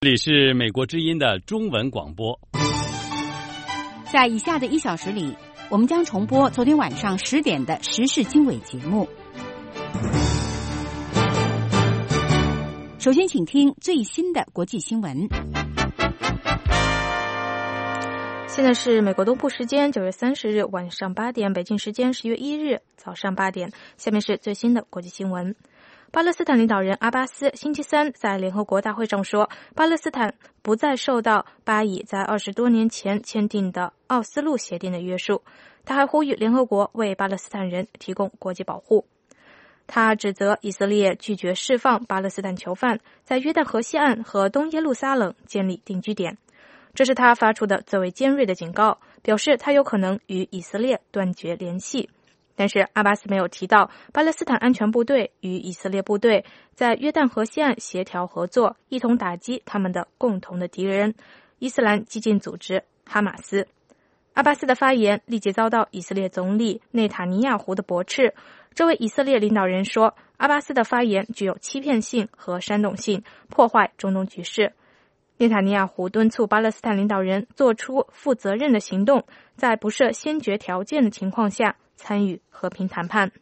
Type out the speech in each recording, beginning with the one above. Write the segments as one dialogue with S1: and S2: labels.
S1: 这里是美国之音的中文广播。
S2: 在以下的1小时里，我们将重播昨天晚上10点的时事经纬节目。首先请听最新的国际新闻。
S3: 现在是美国东部时间9月30日晚上8点，北京时间10月1日早上8点。下面是最新的国际新闻。巴勒斯坦领导人阿巴斯星期三在联合国大会上说，巴勒斯坦不再受到巴以在20多年前签订的奥斯陆协定的约束。他还呼吁联合国为巴勒斯坦人提供国际保护。他指责以色列拒绝释放巴勒斯坦囚犯，在约旦河西岸和东耶路撒冷建立定居点。这是他发出的最为尖锐的警告，表示他有可能与以色列断绝联系。但是阿巴斯没有提到巴勒斯坦安全部队与以色列部队在约旦河西岸协调合作，一同打击他们的共同的敌人伊斯兰激进组织哈马斯。阿巴斯的发言立即遭到以色列总理内塔尼亚胡的驳斥。这位以色列领导人说，阿巴斯的发言具有欺骗性和煽动性，破坏中东局势。内塔尼亚胡敦促巴勒斯坦领导人做出负责任的行动，在不设先决条件的情况下参与和平谈判。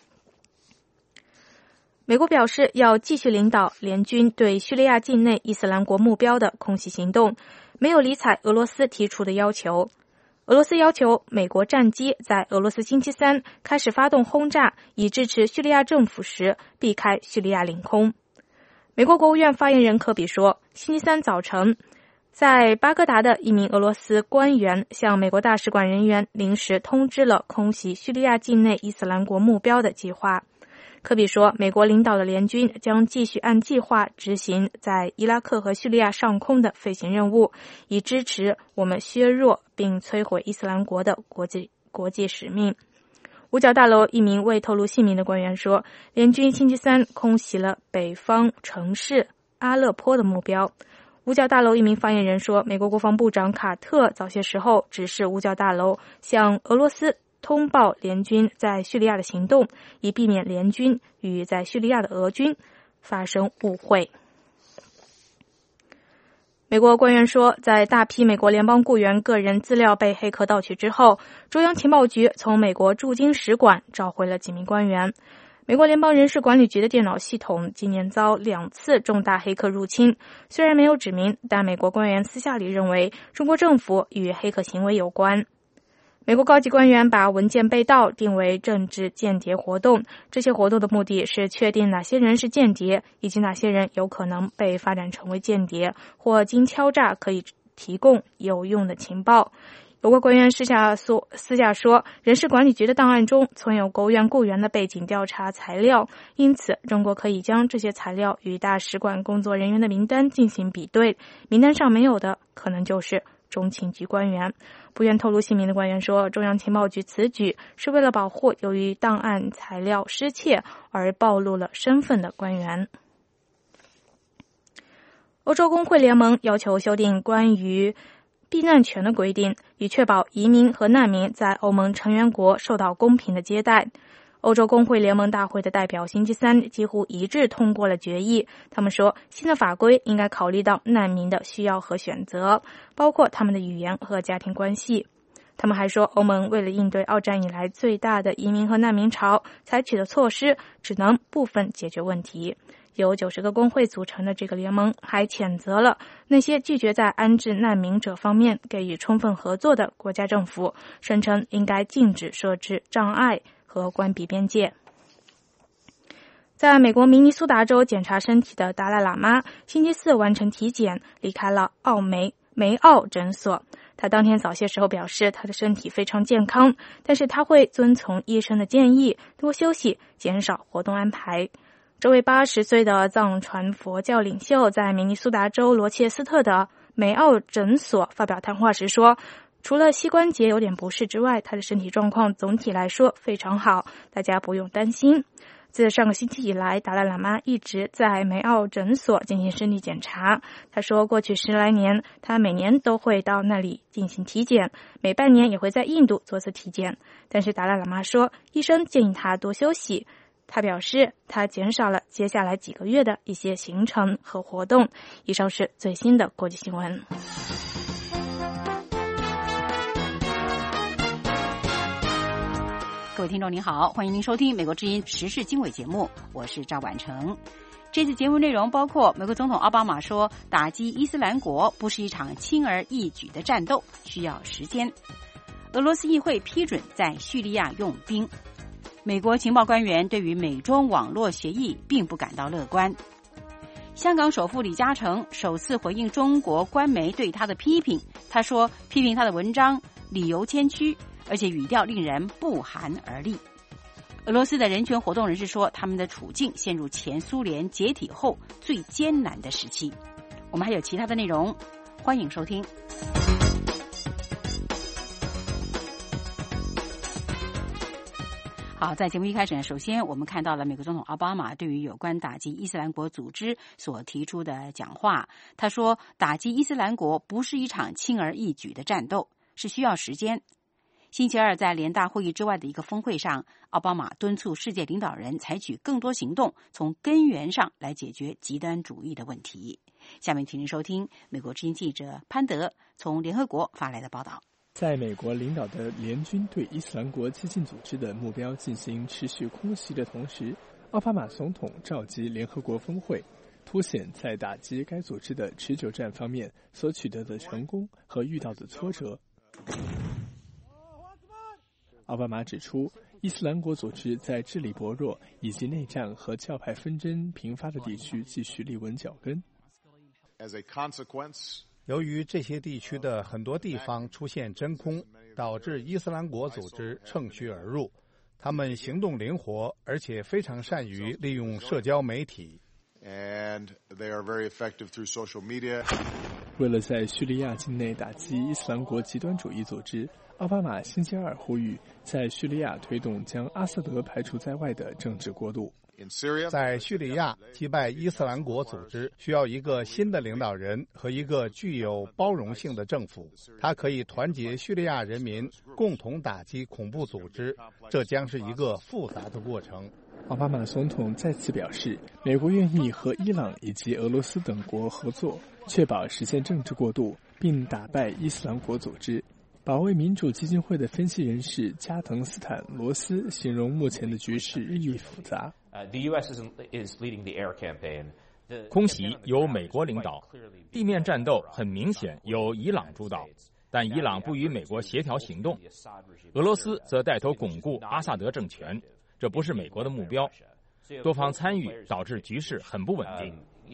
S3: 美国表示要继续领导联军对叙利亚境内伊斯兰国目标的空袭行动，没有理睬俄罗斯提出的要求。俄罗斯要求美国战机在俄罗斯星期三开始发动轰炸，以支持叙利亚政府时避开叙利亚领空。美国国务院发言人科比说，星期三早晨在巴格达的一名俄罗斯官员向美国大使馆人员临时通知了空袭叙利亚境内伊斯兰国目标的计划。科比说，美国领导的联军将继续按计划执行在伊拉克和叙利亚上空的飞行任务，以支持我们削弱并摧毁伊斯兰国的国际使命。五角大楼一名未透露姓名的官员说，联军星期三空袭了北方城市阿勒颇的目标。五角大楼一名发言人说，美国国防部长卡特早些时候指示五角大楼向俄罗斯通报联军在叙利亚的行动，以避免联军与在叙利亚的俄军发生误会。美国官员说，在大批美国联邦雇员个人资料被黑客盗取之后，中央情报局从美国驻京使馆召回了几名官员。美国联邦人事管理局的电脑系统今年遭2次重大黑客入侵，虽然没有指明，但美国官员私下里认为中国政府与黑客行为有关。美国高级官员把文件被盗定为政治间谍活动，这些活动的目的是确定哪些人是间谍，以及哪些人有可能被发展成为间谍，或经敲诈可以提供有用的情报。有关官员私下说，人事管理局的档案中存有国务院雇员的背景调查材料，因此中国可以将这些材料与大使馆工作人员的名单进行比对，名单上没有的可能就是中情局官员。不愿透露姓名的官员说，中央情报局此举是为了保护由于档案材料失窃而暴露了身份的官员。欧洲工会联盟要求修订关于避难权的规定，以确保移民和难民在欧盟成员国受到公平的接待。欧洲工会联盟大会的代表星期三几乎一致通过了决议。他们说，新的法规应该考虑到难民的需要和选择，包括他们的语言和家庭关系。他们还说，欧盟为了应对二战以来最大的移民和难民潮，采取的措施只能部分解决问题。由90个工会组成的这个联盟还谴责了那些拒绝在安置难民者方面给予充分合作的国家政府，声称应该禁止设置障碍和关闭边界。在美国明尼苏达州检查身体的达赖喇嘛星期四完成体检，离开了梅奥诊所。他当天早些时候表示，他的身体非常健康，但是他会遵从医生的建议，多休息，减少活动安排。这位80岁的藏传佛教领袖在明尼苏达州罗切斯特的梅奥诊所发表谈话时说，除了膝关节有点不适之外，他的身体状况总体来说非常好，大家不用担心。自上个星期以来，达赖喇嘛一直在梅奥诊所进行身体检查。他说，过去10来年，他每年都会到那里进行体检，每半年也会在印度做次体检。但是达赖喇嘛说，医生建议他多休息， 他表示，他减少了接下来几个月的一些行程和活动。以上是最新的国际新闻。
S2: 各位听众您好，欢迎您收听美国之音时事经纬节目，我是赵婉成。这次节目内容包括美国总统奥巴马说，打击伊斯兰国不是一场轻而易举的战斗，需要时间。俄罗斯议会批准在叙利亚用兵。美国情报官员对于美中网络协议并不感到乐观。香港首富李嘉诚首次回应中国官媒对他的批评，他说批评他的文章理由谦虚，而且语调令人不寒而栗。俄罗斯的人权活动人士说，他们的处境陷入前苏联解体后最艰难的时期。我们还有其他的内容，欢迎收听。好，在节目一开始呢，首先我们看到了美国总统奥巴马对于有关打击伊斯兰国组织所提出的讲话。他说，打击伊斯兰国不是一场轻而易举的战斗，是需要时间。星期二在联大会议之外的一个峰会上，奥巴马敦促世界领导人采取更多行动，从根源上来解决极端主义的问题。下面请您收听美国之音记者潘德从联合国发来的报道。
S4: 在美国领导的联军对伊斯兰国激进组织的目标进行持续空袭的同时，奥巴马总统召集联合国峰会，凸显在打击该组织的持久战方面所取得的成功和遇到的挫折。奥巴马指出，伊斯兰国组织在治理薄弱以及内战和教派纷争频发的地区继续立稳脚跟。
S5: 由于这些地区的很多地方出现真空，导致伊斯兰国组织乘虚而入。他们行动灵活，而且非常善于利用社交媒体。
S4: 为了在叙利亚境内打击伊斯兰国极端主义组织，奥巴马星期二呼吁在叙利亚推动将阿萨德排除在外的政治过渡。
S5: 在叙利亚击败伊斯兰国组织需要一个新的领导人和一个具有包容性的政府，它可以团结叙利亚人民，共同打击恐怖组织。这将是一个复杂的过程。
S4: 奥巴马总统再次表示，美国愿意和伊朗以及俄罗斯等国合作，确保实现政治过渡，并打败伊斯兰国组织。保卫民主基金会的分析人士加藤斯坦罗斯形容目前的局势日益复杂。
S6: 空袭由美国领导，地面战斗很明显由伊朗主导，但伊朗不与美国协调行动，俄罗斯则带头巩固阿萨德政权，这不是美国的目标。多方参与导致局势很不稳定。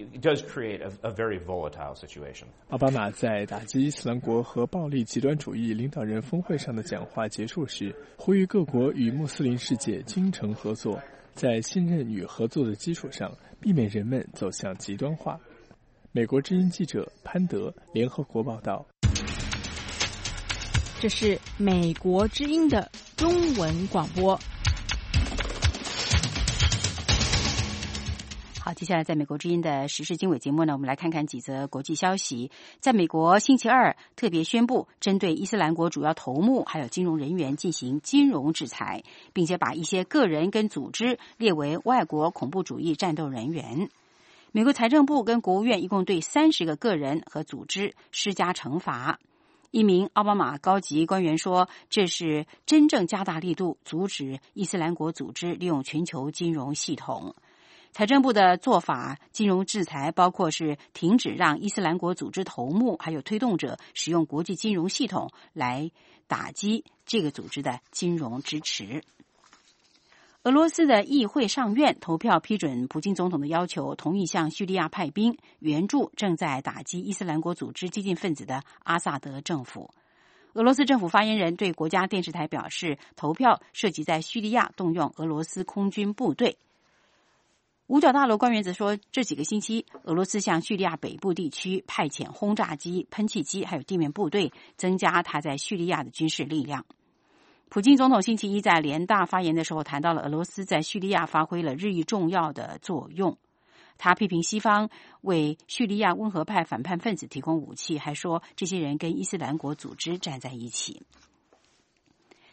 S4: 奥巴马在打击伊斯兰国和暴力极端主义领导人峰会上的讲话结束时，呼吁各国与穆斯林世界精诚合作，在信任与合作的基础上，避免人们走向极端化。美国之音记者潘德，联合国报道。
S7: 这是美国之音的中文广播。
S2: 好，接下来在美国之音的时事经纬节目呢，我们来看看几则国际消息。在美国星期二特别宣布，针对伊斯兰国主要头目还有金融人员进行金融制裁，并且把一些个人跟组织列为外国恐怖主义战斗人员。美国财政部跟国务院一共对30个个人和组织施加惩罚。一名奥巴马高级官员说，这是真正加大力度阻止伊斯兰国组织利用全球金融系统。财政部的做法，金融制裁包括是停止让伊斯兰国组织头目还有推动者使用国际金融系统来打击这个组织的金融支持。俄罗斯的议会上院投票批准普京总统的要求，同意向叙利亚派兵援助正在打击伊斯兰国组织激进分子的阿萨德政府。俄罗斯政府发言人对国家电视台表示，投票涉及在叙利亚动用俄罗斯空军部队。五角大楼官员则说，这几个星期，俄罗斯向叙利亚北部地区派遣轰炸机、喷气机还有地面部队，增加他在叙利亚的军事力量。普京总统星期一在联大发言的时候谈到了俄罗斯在叙利亚发挥了日益重要的作用。他批评西方为叙利亚温和派反叛分子提供武器，还说这些人跟伊斯兰国组织站在一起。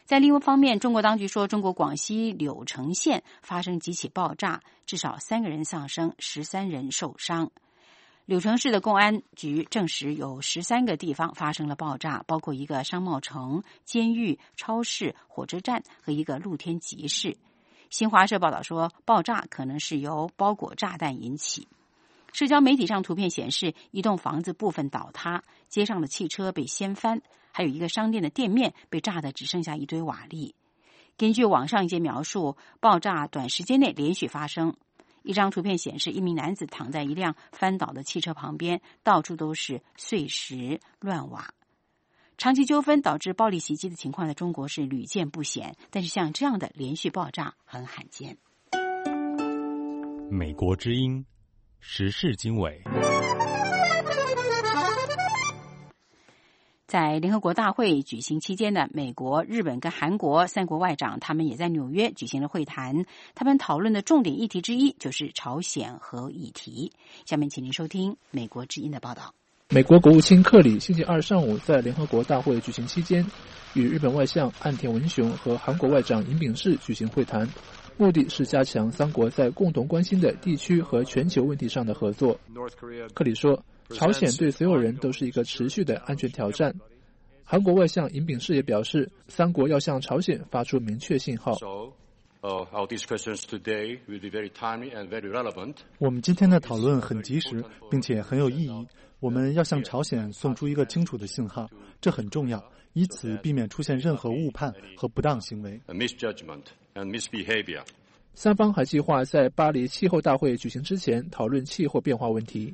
S2: 在另一方面，中国当局说，中国广西柳城县发生几起爆炸，至少3个人丧生，13人受伤。柳城市的公安局证实，有13个地方发生了爆炸，包括一个商贸城、监狱、超市、火车站和一个露天集市。新华社报道说，爆炸可能是由包裹炸弹引起。社交媒体上图片显示，一栋房子部分倒塌，街上的汽车被掀翻，还有一个商店的店面被炸得只剩下一堆瓦砾。根据网上一些描述，爆炸短时间内连续发生。一张图片显示，一名男子躺在一辆翻倒的汽车旁边，到处都是碎石乱瓦。长期纠纷导致暴力袭击的情况在中国是屡见不鲜，但是像这样的连续爆炸很罕见。
S1: 美国之音时事经纬。
S2: 在联合国大会举行期间的美国、日本跟韩国3国外长，他们也在纽约举行了会谈。他们讨论的重点议题之一就是朝鲜核议题。下面请您收听美国之音的报道。
S4: 美国国务卿克里星期二上午在联合国大会举行期间，与日本外相岸田文雄和韩国外长尹炳世举行会谈，目的是加强3国在共同关心的地区和全球问题上的合作。克里说，朝鲜对所有人都是一个持续的安全挑战。韩国外相尹炳世也表示，3国要向朝鲜发出明确信号。
S8: 我们今天的讨论很及时，并且很有意义。我们要向朝鲜送出一个清楚的信号，这很重要，以此避免出现任何误判和不当行为。
S4: 3方还计划在巴黎气候大会举行之前讨论气候变化问题。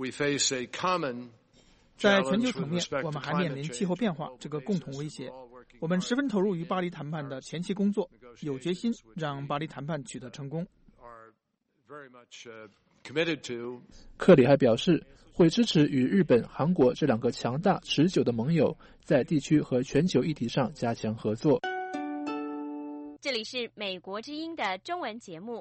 S9: 在全球层面，我们还面临气候变化这个共同威胁。我们十分投入于巴黎谈判的前期工作，有决心让巴黎谈判取得成功。
S4: 克里还表示，会支持与日本、韩国这2个强大持久的盟友在地区和全球议题上加强合作。
S10: 这里是美国之音的中文节目。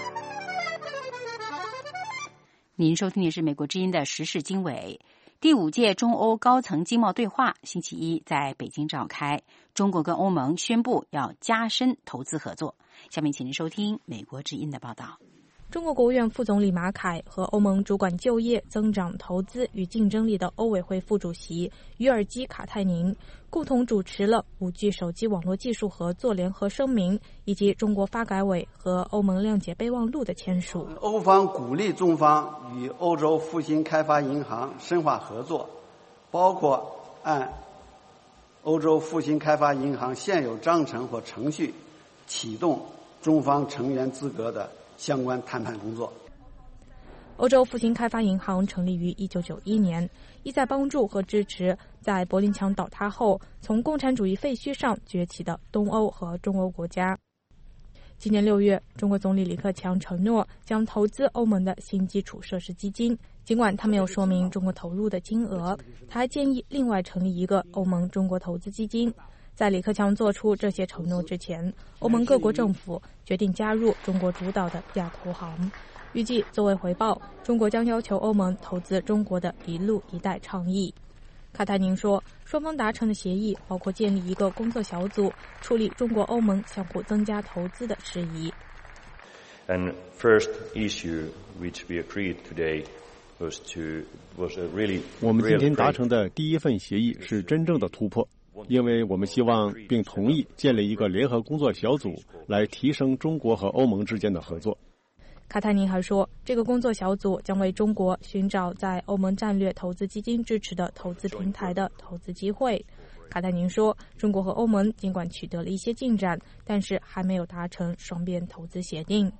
S2: 您收听的是美国之音的时事经纬。第5届中欧高层经贸对话星期一在北京召开，中国跟欧盟宣布要加深投资合作。下面请您收听美国之音的报道。
S3: 中国国务院副总理马凯和欧盟主管就业、增长、投资与竞争力的欧委会副主席于尔基·卡泰宁共同主持了 5G 手机网络技术合作联合声明，以及中国发改委和欧盟谅解备忘录的签署。
S11: 欧方鼓励中方与欧洲复兴开发银行深化合作，包括按欧洲复兴开发银行现有章程或程序启动中方成员资格的相关谈判工作。
S3: 欧洲复兴开发银行成立于1991年，意在帮助和支持在柏林墙倒塌后从共产主义废墟上崛起的东欧和中欧国家。今年6月，中国总理李克强承诺将投资欧盟的新基础设施基金，尽管他没有说明中国投入的金额，他还建议另外成立一个欧盟中国投资基金。在李克强做出这些承诺之前，欧盟各国政府决定加入中国主导的亚投行。预计作为回报，中国将要求欧盟投资中国的一路一带倡议。卡泰宁说，双方达成的协议包括建立一个工作小组，处理中国欧盟相互增加投资的事宜。
S12: And first issue which we agreed today was a really
S13: 我们今天达成的第一份协议是真正的突破，因为我们希望并同意建立一个联合工作小组，来提升中国和欧盟之间的合作。
S3: 卡泰宁还说，这个工作小组将为中国寻找在欧盟战略投资基金支持的投资平台的投资机会。卡泰宁说，中国和欧盟尽管取得了一些进展，但是还没有达成双边投资协定。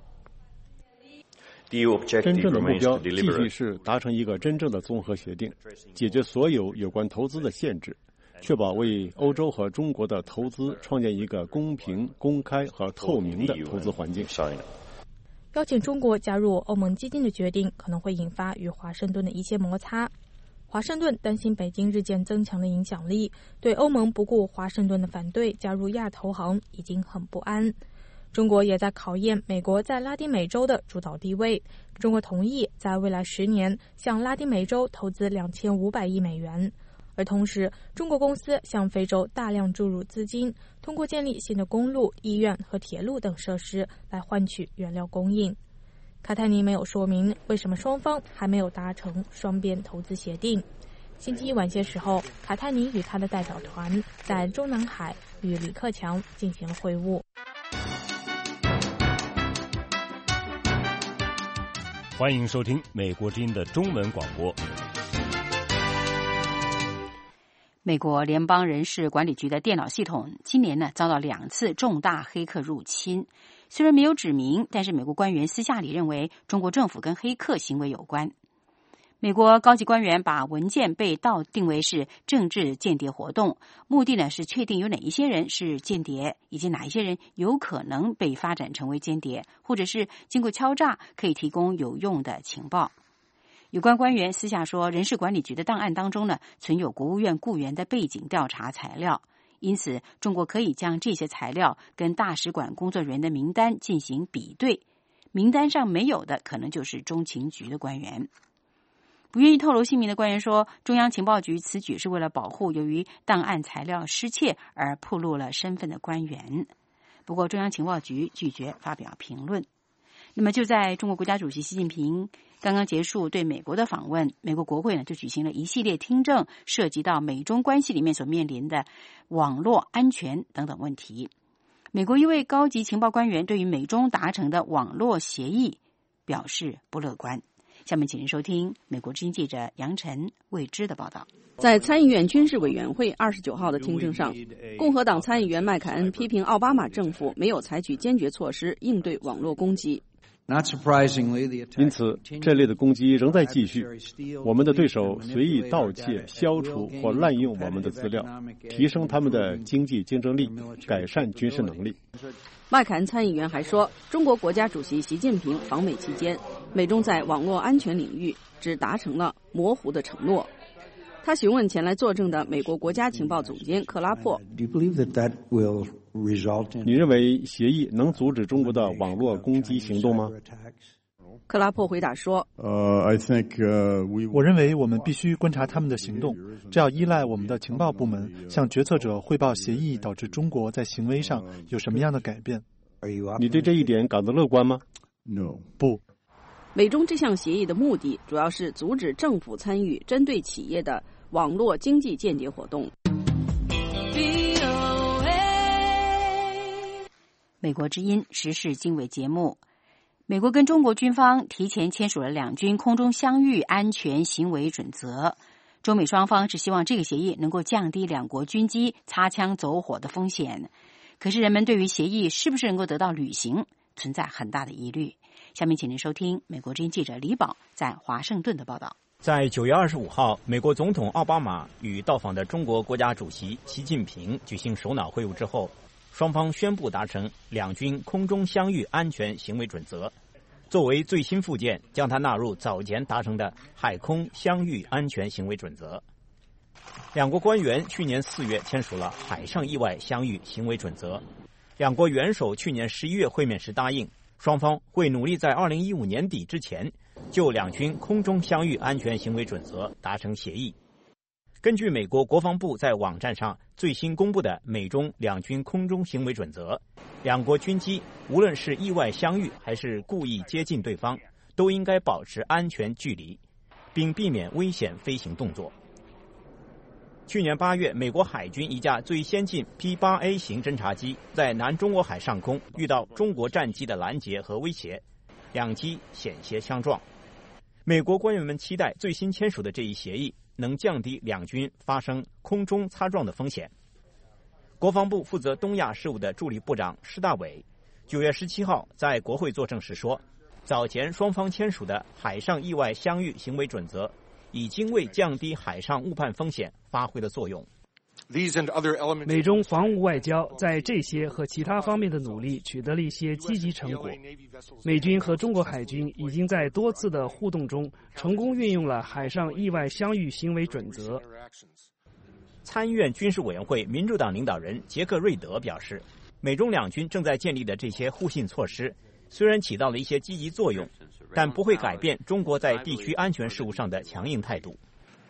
S13: 真正的目标继续是达成一个真正的综合协定，解决所有有关投资的限制，确保为欧洲和中国的投资创建一个公平、公开和透明的投资环境。
S3: 邀请中国加入欧盟基金的决定可能会引发与华盛顿的一些摩擦。华盛顿担心北京日渐增强的影响力，对欧盟不顾华盛顿的反对加入亚投行已经很不安。中国也在考验美国在拉丁美洲的主导地位。中国同意在未来10年向拉丁美洲投资2500亿美元。 而同时，中国公司向非洲大量注入资金，通过建立新的公路、医院和铁路等设施来换取原料供应。卡泰尼没有说明为什么双方还没有达成双边投资协定。星期一晚些时候，卡泰尼与他的代表团在中南海与李克强进行了会晤。
S1: 欢迎收听美国之音的中文广播。
S2: 美国联邦人事管理局的电脑系统今年遭到2次重大黑客入侵，虽然没有指明，但是美国官员私下里认为中国政府跟黑客行为有关。美国高级官员把文件被盗定为是政治间谍活动，目的是确定有哪一些人是间谍，以及哪一些人有可能被发展成为间谍，或者是经过敲诈可以提供有用的情报。有关官员私下说，人事管理局的档案当中存有国务院雇员的背景调查材料，因此中国可以将这些材料跟大使馆工作人员的名单进行比对，名单上没有的可能就是中情局的官员。不愿意透露姓名的官员说，中央情报局此举是为了保护由于档案材料失窃而暴露了身份的官员。不过中央情报局拒绝发表评论。那么就在中国国家主席习近平刚刚结束对美国的访问，美国国会就举行了一系列听证，涉及到美中关系里面所面临的网络安全等等问题。美国一位高级情报官员对于美中达成的网络协议表示不乐观。下面请您收听美国之音记者杨晨、魏之的报道。
S14: 在参议院军事委员会29号的听证上，共和党参议员麦凯恩批评奥巴马政府没有采取坚决措施应对网络攻击。
S13: 因此，这类的攻击仍在继续。我们的对手随意盗窃、消除或滥用我们的资料，提升他们的经济竞争力，改善军事能力。
S14: 麦凯恩参议员还说，中国国家主席习近平访美期间，美中在网络安全领域只达成了模糊的承诺。他询问前来作证的美国国家情报总监克拉珀，
S13: 你认为协议能阻止中国的网络攻击行动吗？
S14: 克拉珀回答说，
S8: 我认为我们必须观察他们的行动，这要依赖我们的情报部门向决策者汇报协议导致中国在行为上有什么样的改变。
S13: 你对这一点感到乐观吗？
S8: 不。
S14: 美中这项协议的目的主要是阻止政府参与针对企业的网络经济间谍活动。
S2: 美国之音时事经纬节目，美国跟中国军方提前签署了两军空中相遇安全行为准则。中美双方是希望这个协议能够降低两国军机擦枪走火的风险。可是人们对于协议是不是能够得到履行存在很大的疑虑。下面请您收听美国之音记者李宝在华盛顿的报道。
S6: 在9月25号，美国总统奥巴马与到访的中国国家主席习近平举行首脑会晤之后，双方宣布达成两军空中相遇安全行为准则，作为最新附件，将它纳入早前达成的海空相遇安全行为准则。两国官员去年4月签署了海上意外相遇行为准则。两国元首去年11月会面时答应，双方会努力在2015年底之前就两军空中相遇安全行为准则达成协议。根据美国国防部在网站上最新公布的美中两军空中行为准则，两国军机无论是意外相遇还是故意接近对方，都应该保持安全距离，并避免危险飞行动作。去年8月，美国海军一架最先进 P-8A 型侦察机在南中国海上空遇到中国战机的拦截和威胁，两机险些相撞。美国官员们期待最新签署的这一协议能降低两军发生空中擦撞的风险。国防部负责东亚事务的助理部长施大伟9月17号在国会作证时说，早前双方签署的海上意外相遇行为准则已经为降低海上误判风险发挥了作用。
S15: 美中防务外交在这些和其他方面的努力取得了一些积极成果。美军和中国海军已经在多次的互动中成功运用了海上意外相遇行为准则。
S6: 参议院军事委员会民主党领导人杰克瑞德表示，美中两军正在建立的这些互信措施虽然起到了一些积极作用，但不会改变中国在地区安全事务上的强硬态度。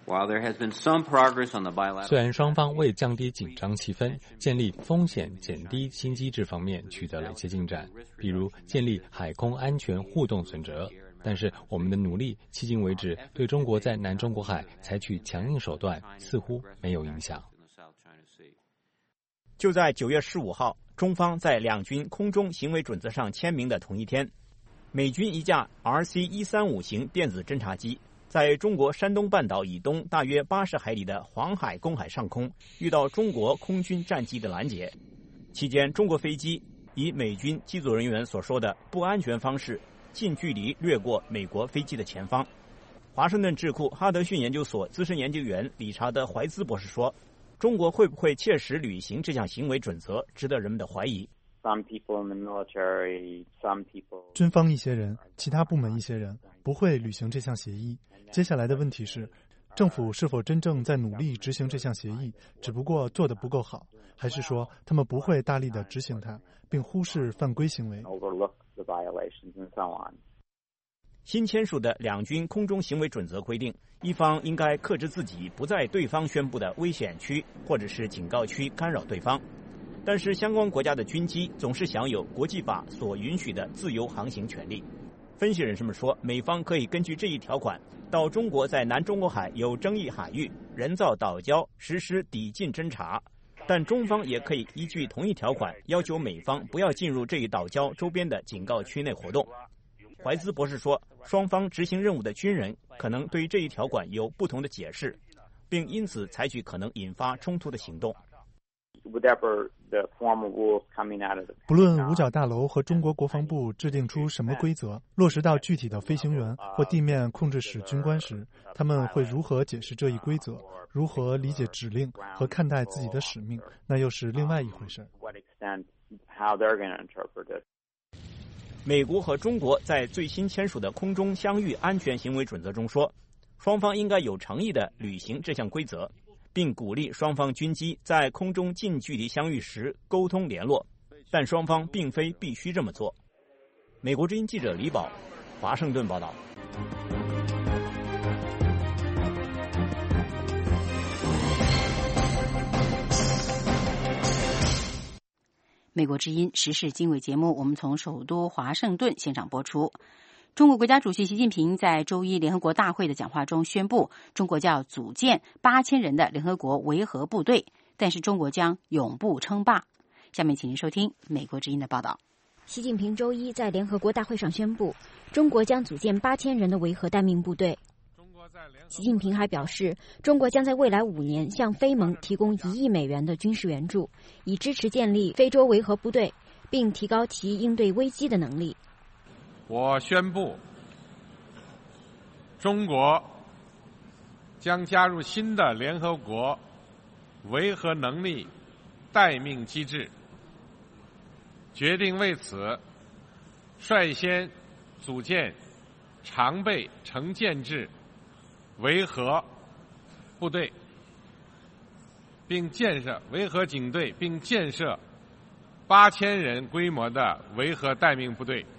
S16: 虽然双方为降低紧张气氛、建立风险减低新机制方面取得了一些进展，比如建立海空安全互动准则，但是我们的努力迄今为止对中国在南中国海采取强硬手段似乎没有影响。
S17: 就在9月15号，中方在两军空中行为准则上签名的同一天，美军一架 RC-135 型电子侦察机在中国山东半岛以东大约80海里的黄海公海上空遇到中国空军战机的拦截，期间中国飞机以美军机组人员所说的不安全方式近距离掠过美国飞机的前方。华盛顿智库哈德逊研究所资深研究员理查德·怀兹博士说，中国会不会切实履行这项行为准则值得人们的怀疑。
S8: 军方一些人，其他部门一些人不会履行这项协议。接下来的问题是，政府是否真正在努力执行这项协议，只不过做得不够好，还是说他们不会大力地执行它，并忽视犯规行为？
S17: 新签署的两军空中行为准则规定，一方应该克制自己不在对方宣布的危险区或者是警告区干扰对方，但是相关国家的军机总是享有国际法所允许的自由航行权利。分析人士们说，美方可以根据这一条款到中国在南中国海有争议海域人造岛礁实施抵近侦察，但中方也可以依据同一条款要求美方不要进入这一岛礁周边的警告区内活动。怀兹博士说，双方执行任务的军人可能对于这一条款有不同的解释，并因此采取可能引发冲突的行动。
S8: 不论五角大楼和中国国防部制定出什么规则，落实到具体的飞行员或地面控制室军官时，他们会如何解释这一规则，如何理解指令和看待自己的使命，那又是另外一回事。
S17: 美国和中国在最新签署的空中相遇安全行为准则中说，双方应该有诚意地履行这项规则，并鼓励双方军机在空中近距离相遇时沟通联络，但双方并非必须这么做。美国之音记者李宝，华盛顿报道。
S2: 美国之音时事经纬节目，我们从首都华盛顿现场播出。中国国家主席习近平在周一联合国大会的讲话中宣布，中国将组建8000人的联合国维和部队，但是中国将永不称霸。下面请您收听美国之音的报道。
S18: 习近平周一在联合国大会上宣布，中国将组建8000人的维和待命部队。习近平还表示，中国将在未来5年向非盟提供1亿美元的军事援助，以支持建立非洲维和部队，并提高其应对危机的能力。
S19: 我宣布，中国将加入新的联合国维和能力待命机制，决定为此率先组建常备成建制维和部队，并建设维和警队，并建设8000人规模的维和待命部队。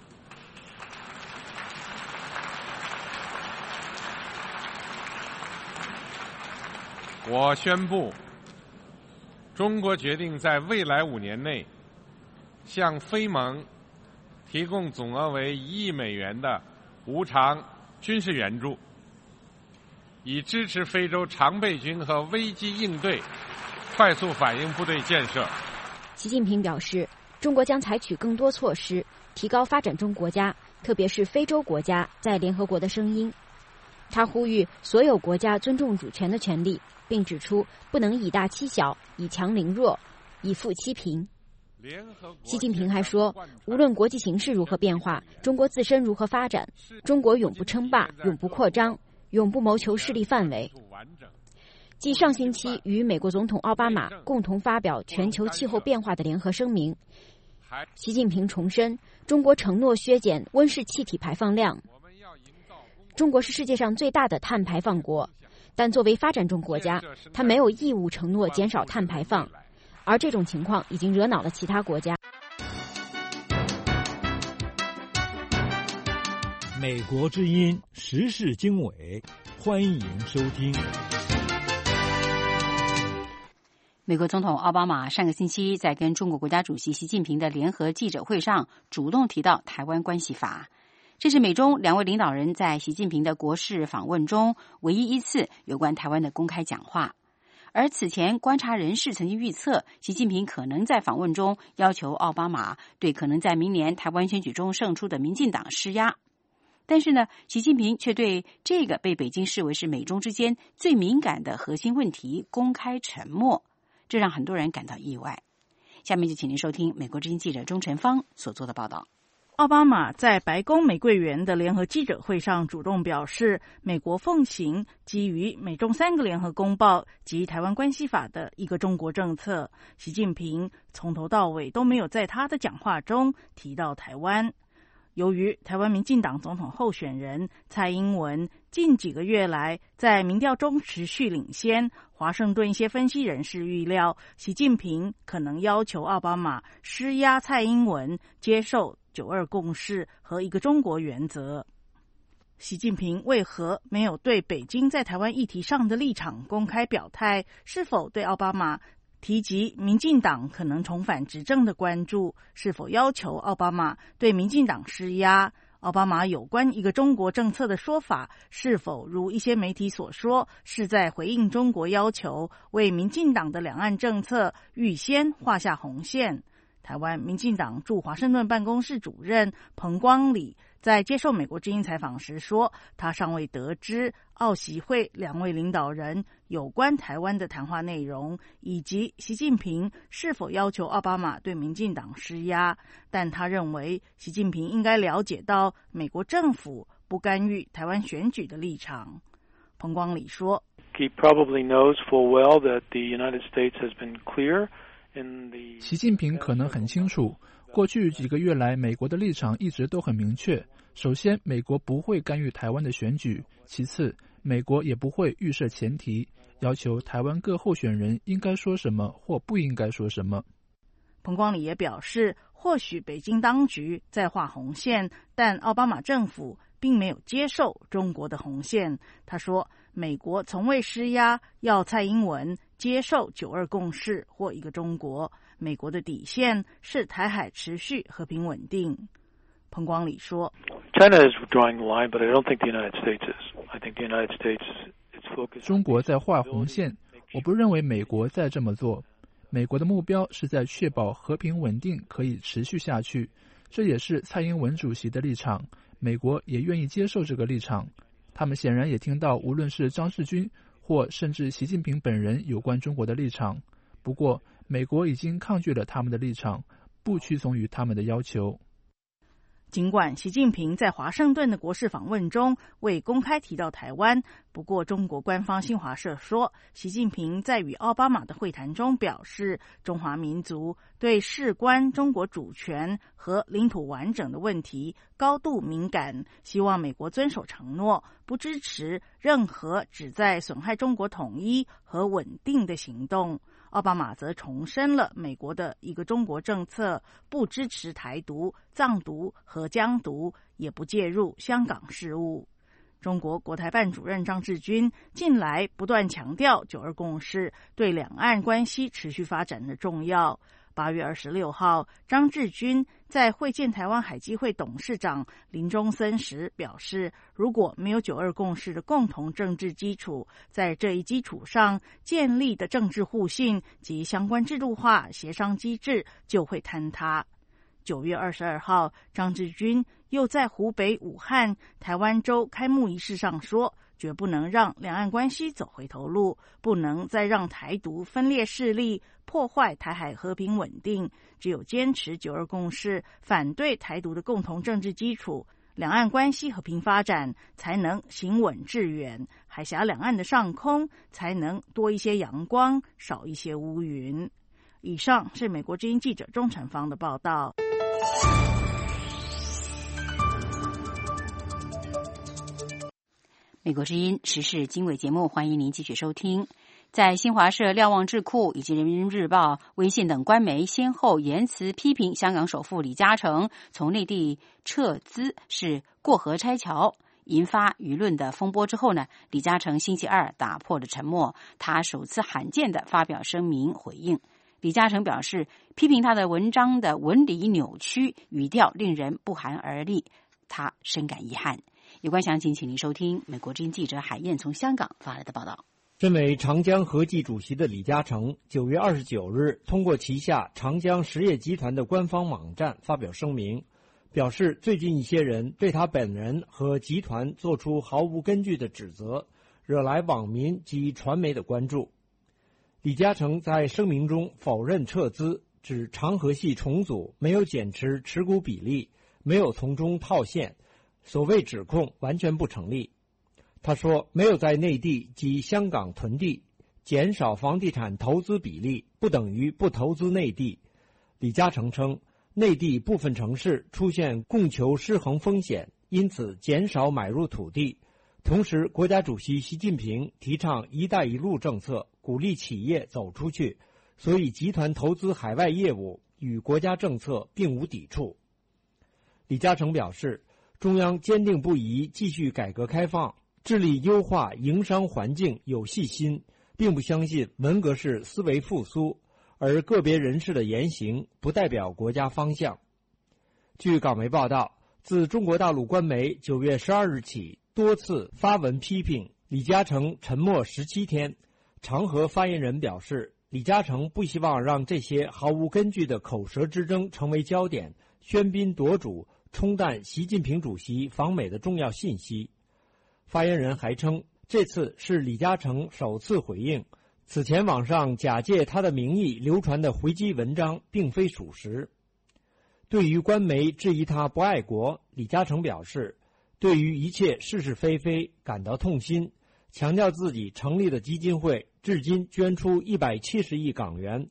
S19: 我宣布，中国决定在未来5年内向非盟提供总额为1亿美元的无偿军事援助，以支持非洲常备军和危机应对快速反应部队建设。
S18: 习近平表示，中国将采取更多措施，提高发展中国家，特别是非洲国家在联合国的声音。他呼吁所有国家尊重主权的权利，并指出不能以大欺小，以强凌弱，以富欺贫。习近平还说，无论国际形势如何变化，中国自身如何发展，中国永不称霸，永不扩张，永不谋求势力范围。继上星期与美国总统奥巴马共同发表全球气候变化的联合声明，习近平重申中国承诺削减温室气体排放量。中国是世界上最大的碳排放国，但作为发展中国家，它没有义务承诺减少碳排放，而这种情况已经惹恼了其他国家。
S1: 美国之音时事经纬， 欢迎收听。
S2: 美国总统奥巴马上个星期在跟中国国家主席习近平的联合记者会上主动提到台湾关系法，这是美中两位领导人在习近平的国事访问中唯一一次有关台湾的公开讲话。而此前观察人士曾经预测，习近平可能在访问中要求奥巴马对可能在明年台湾选举中胜出的民进党施压。但是呢，习近平却对这个被北京视为是美中之间最敏感的核心问题公开沉默，这让很多人感到意外。下面就请您收听美国之音记者钟晨芳所做的报道。
S20: 奥巴马在白宫玫瑰园的联合记者会上主动表示，美国奉行基于美中3个联合公报及台湾关系法的一个中国政策。习近平从头到尾都没有在他的讲话中提到台湾。由于台湾民进党总统候选人蔡英文近几个月来在民调中持续领先，华盛顿一些分析人士预料，习近平可能要求奥巴马施压蔡英文接受9·2共识和一个中国原则。习近平为何没有对北京在台湾议题上的立场公开表态？是否对奥巴马提及民进党可能重返执政的关注？是否要求奥巴马对民进党施压？奥巴马有关一个中国政策的说法，是否如一些媒体所说，是在回应中国要求为民进党的两岸政策预先画下红线？台湾民进党驻华盛顿办公室主任彭光礼在接受美国之音采访时说，他尚未得知奥习会2位领导人有关台湾的谈话内容，以及习近平是否要求奥巴马对民进党施压，但他认为习近平应该了解到美国政府不干预台湾选举的立场。彭光礼说，
S21: He probably knows full well that the United States has been clear。
S22: 习近平可能很清楚，过去几个月来，美国的立场一直都很明确。首先，美国不会干预台湾的选举；其次，美国也不会预设前提，要求台湾各候选人应该说什么或不应该说什么。
S20: 彭光礼也表示，或许北京当局在画红线，但奥巴马政府并没有接受中国的红线。他说，美国从未施压要蔡英文接受9·2共识或一个中国，美国的底线是台海持续和平稳定。彭光礼说，
S21: China is drawing the line, but I don't think the United States is. I think the United States is focused.
S22: 中国在画红线，我不认为美国在这么做。美国的目标是在确保和平稳定可以持续下去，这也是蔡英文主席的立场，美国也愿意接受这个立场。他们显然也听到无论是张世军或甚至习近平本人有关中国的立场，不过美国已经抗拒了他们的立场，不屈从于他们的要求。
S20: 尽管习近平在华盛顿的国事访问中未公开提到台湾，不过中国官方新华社说，习近平在与奥巴马的会谈中表示，中华民族对事关中国主权和领土完整的问题高度敏感，希望美国遵守承诺，不支持任何旨在损害中国统一和稳定的行动。奥巴马则重申了美国的一个中国政策，不支持台独、藏独和疆独，也不介入香港事务。中国国台办主任张志军近来不断强调9·2共识对两岸关系持续发展的重要。8月26号，张志军在会见台湾海基会董事长林中森时表示，如果没有9·2共识的共同政治基础，在这一基础上建立的政治互信及相关制度化协商机制就会坍塌。9月22号，张志军又在湖北武汉台湾州开幕仪式上说，绝不能让两岸关系走回头路，不能再让台独分裂势力破坏台海和平稳定，只有坚持9·2共识，反对台独的共同政治基础，两岸关系和平发展才能行稳致远，海峡两岸的上空才能多一些阳光，少一些乌云。以上是美国之音记者钟晨芳的报道。
S2: 美国之音时事经纬节目，欢迎您继续收听。在新华社瞭望智库以及人民日报、微信等官媒先后言辞批评香港首富李嘉诚从内地撤资是过河拆桥， 引发舆论的风波之后呢，李嘉诚星期二打破了沉默，他首次罕见的发表声明回应。李嘉诚表示，批评他的文章的文理扭曲，语调令人不寒而栗，他深感遗憾。有关详情，请您收听美国之音记者海燕从香港发来的报道。
S5: 身为长江和记主席的李嘉诚9月29日通过旗下长江实业集团的官方网站发表声明，表示最近一些人对他本人和集团做出毫无根据的指责，惹来网民及传媒的关注。李嘉诚在声明中否认撤资，指长和系重组没有减持持股比例，没有从中套现，所谓指控完全不成立。他说，没有在内地及香港囤地，减少房地产投资比例不等于不投资内地。李嘉诚称，内地部分城市出现供求失衡风险，因此减少买入土地。同时，国家主席习近平提倡“一带一路”政策，鼓励企业走出去，所以集团投资海外业务与国家政策并无抵触。李嘉诚表示，中央坚定不移继续改革开放，致力优化营商环境有信心，并不相信文革式思维复苏，而个别人士的言行不代表国家方向。据港媒报道，自中国大陆官媒9月12日起多次发文批评李嘉诚沉默17天。长和发言人表示，李嘉诚不希望让这些毫无根据的口舌之争成为焦点，喧宾夺主，冲淡习近平主席访美的重要信息。发言人还称，这次是李嘉诚首次回应，此前网上假借他的名义流传的回击文章并非属实。对于官媒质疑他不爱国，李嘉诚表示，对于一切是是非非感到痛心，强调自己成立的基金会至今捐出170亿港元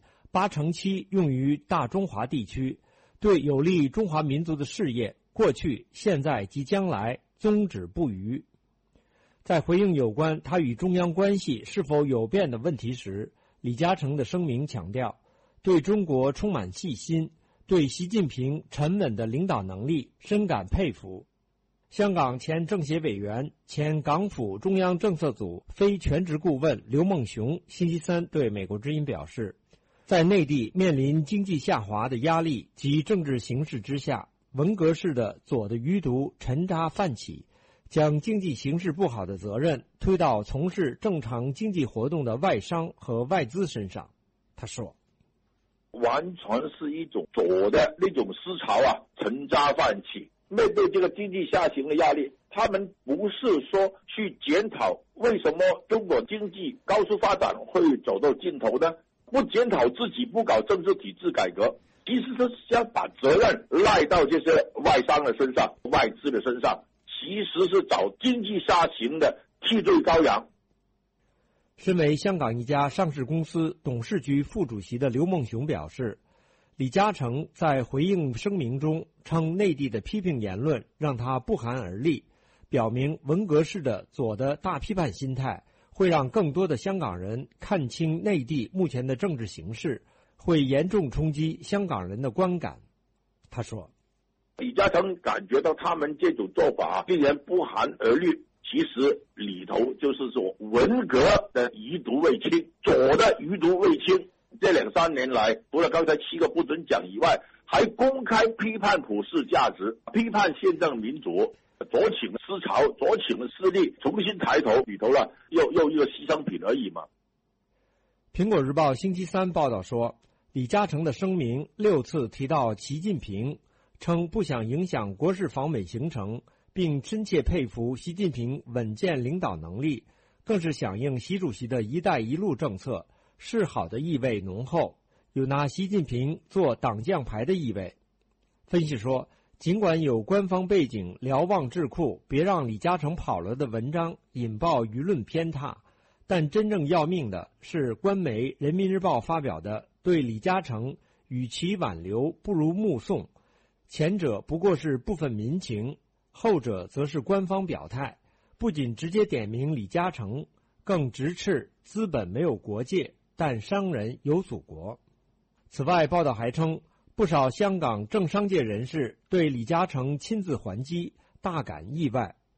S5: ，7%用于大中华地区，对有利中华民族的事业，过去、现在及将来宗旨不渝。在回应有关他与中央关系是否有变的问题时，李嘉诚的声明强调，对中国充满信心，对习近平沉稳的领导能力深感佩服。香港前政协委员、前港府中央政策组非全职顾问刘梦熊星期三对美国之音表示，在内地面临经济下滑的压力及政治形势之下，文革式的左的余毒沉渣泛起，将经济形势不好的责任推到从事正常经济活动的外商和外资身上。他说，
S7: 完全是一种左的那种思潮沉渣泛起。面对这个经济下行的压力，他们不是说去检讨为什么中国经济高速发展会走到尽头呢？不检讨自己，不搞政治体制改革，其实是想把责任赖到这些外商的身上、外资的身上，其实是找经济下行的替罪羔羊。
S5: 身为香港一家上市公司董事局副主席的刘梦熊表示，李嘉诚在回应声明中称，内地的批评言论让他不寒而栗，表明文革式的左的大批判心态会让更多的香港人看清内地目前的政治形势，会严重冲击香港人的观感。他说，
S7: 李嘉诚感觉到他们这种做法令人不寒而栗，其实里头就是说文革的余毒未清，左的余毒未清。这2-3年来，除了刚才7个不准讲以外，还公开批判普世价值，批判宪政民主，左倾思潮、左倾的势力重新抬头，里头了又一个牺牲品而已嘛。
S5: 苹果日报星期三报道说，李嘉诚的声明6次提到习近平，称不想影响国事访美行程，并深切佩服习近平稳健领导能力，更是响应习主席的一带一路政策，示好的意味浓厚，有拿习近平做党将牌的意味。分析说，尽管有官方背景瞭望智库别让李嘉诚跑了的文章引爆舆论偏袒，但真正要命的是官媒人民日报发表的对李嘉诚与其挽留不如目送，前者不过是部分民情，后者则是官方表态，不仅直接点名李嘉诚，更直斥资本没有国界，但商人有祖国。此外，报道还称，不少香港政商界人士对李嘉诚亲自还击大感意外。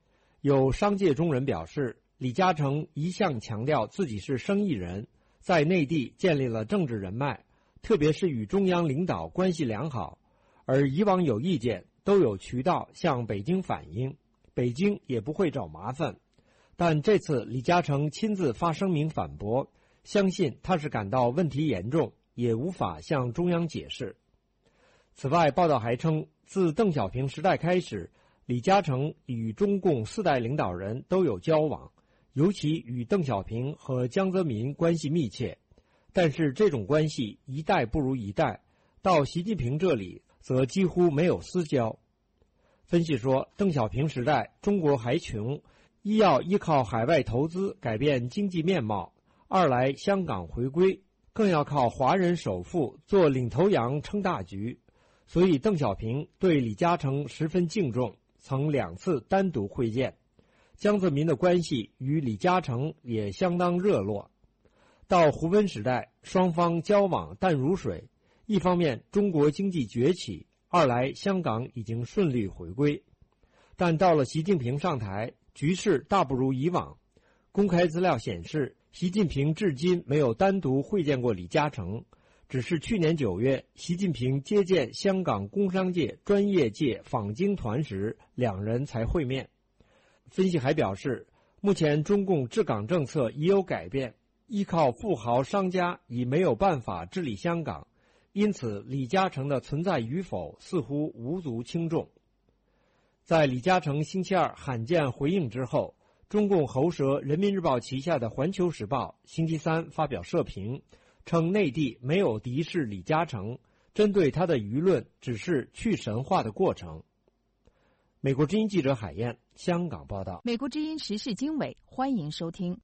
S5: 有商界中人表示，李嘉诚一向强调自己是生意人，在内地建立了政治人脉，特别是与中央领导关系良好，而以往有意见都有渠道向北京反映，北京也不会找麻烦。但这次李嘉诚亲自发声明反驳，相信他是感到问题严重，也无法向中央解释。此外，报道还称，自邓小平时代开始，李嘉诚与中共4代领导人都有交往，尤其与邓小平和江泽民关系密切。但是这种关系一代不如一代，到习近平这里则几乎没有私交。分析说，邓小平时代中国还穷，一要依靠海外投资改变经济面貌，二来香港回归，更要靠华人首富做领头羊撑大局。所以邓小平对李嘉诚十分敬重，曾2次单独会见。江泽民的关系与李嘉诚也相当热络。到胡温时代，双方交往淡如水，一方面中国经济崛起，二来香港已经顺利回归。但到了习近平上台，局势大不如以往。公开资料显示，习近平至今没有单独会见过李嘉诚，只是去年9月，习近平接见香港工商界、专业界访京团时，两人才会面。分析还表示，目前中共治港政策已有改变，依靠富豪商家已没有办法治理香港，因此李嘉诚的存在与否似乎无足轻重。在李嘉诚星期二罕见回应之后，中共喉舌人民日报旗下的环球时报星期三发表社评，称内地没有敌视李嘉诚，针对他的舆论只是去神话的过程。美国之音记者海燕，香港报道。
S4: 美国之音时事经纬，欢迎收听。